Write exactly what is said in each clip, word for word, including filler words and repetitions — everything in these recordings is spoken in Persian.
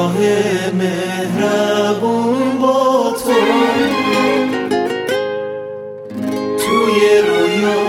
نگاه مهربون با تو توی رویا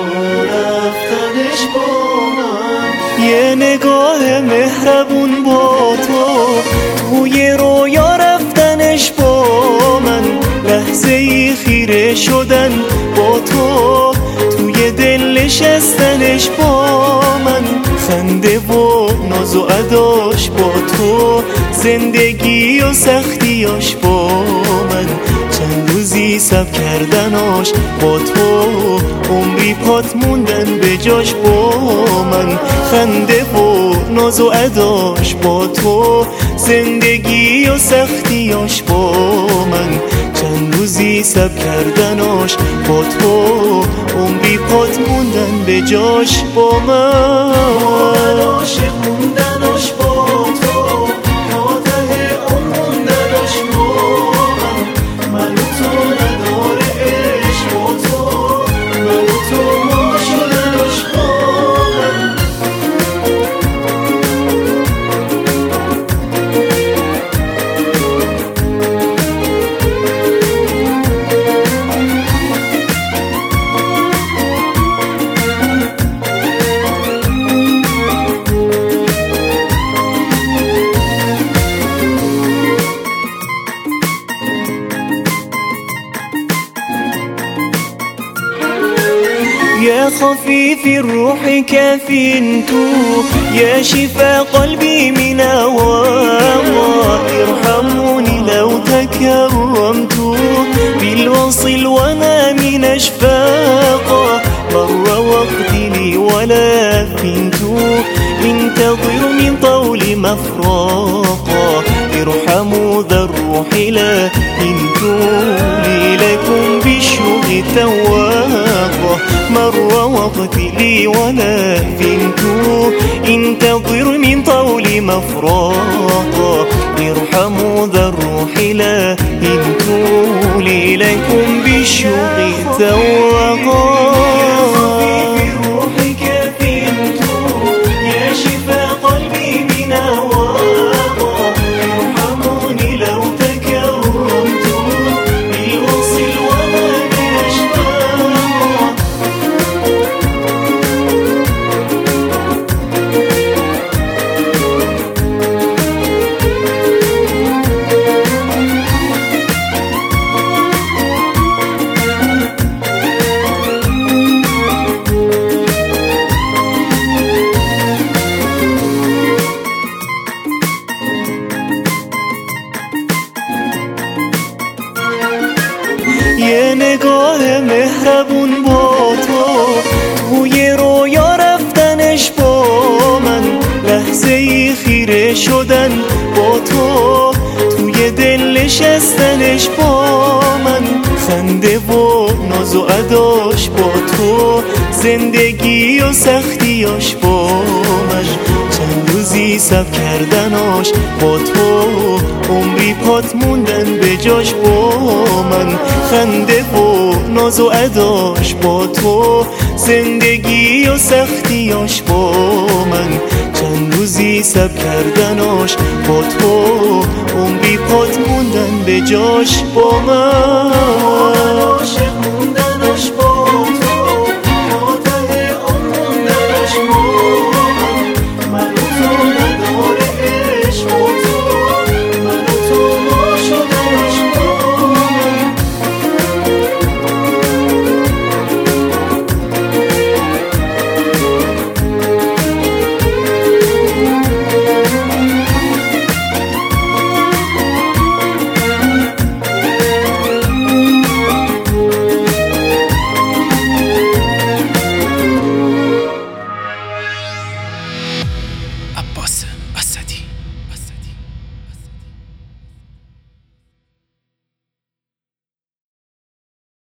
رفتنش با من، یه نگاه مهربون با تو توی رویا رفتنش با من، لحظه ای خیره شدن با تو توی دل نشستنش با من، خنده و ناز و اداش با تو، زندگی و سختیاش با من، چند روزی صبر کردناش با تو، عمری پات موندن به جاش با من، خنده و ناز و اداش با تو، زندگی و سختیاش با من، چند روزی صبر کردناش با تو، عمری پات موندن به جاش با من، عاشق موندنش با تو تا ته اون موندنش با من، من و تو نداره عشق با تو، من و تو ما شدنش با من. يا خفيف الروح كافٍ تو، يا شفاء قلبي من هواه، ارحموني لو تكرمت بالوصل وانا من اشفاقه، مر وقتي لي ولا فنت انتظر من طول مفراقه، ارحموا ذا الروح لا فنت لي لكم بالشوق تواقه، مر وقتي لي ولا فنت انتظر من طول مفراقه، ارحموا ذا الروح لا فنت لي لكم بالشوق تواقه. یه نگاه مهربون با تو توی رویا رفتنش با من، لحظه ای خیره شدن با تو توی دل نشستنش با من، خنده و ناز و اداش با تو، زندگی و سختیاش با من، چند روزی صبر کردناش با تو، عمری پات موندن به جاش با من، خنده و ناز و اداش با تو، زندگی و سختیاش با من، چند روزی صبر کردناش با تو، عمری پات موندن به جاش با من، عاشق موندنش با